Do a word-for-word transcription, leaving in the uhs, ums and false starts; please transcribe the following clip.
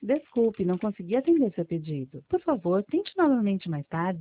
Desculpe, não consegui atender seu pedido. Por favor, tente novamente mais tarde.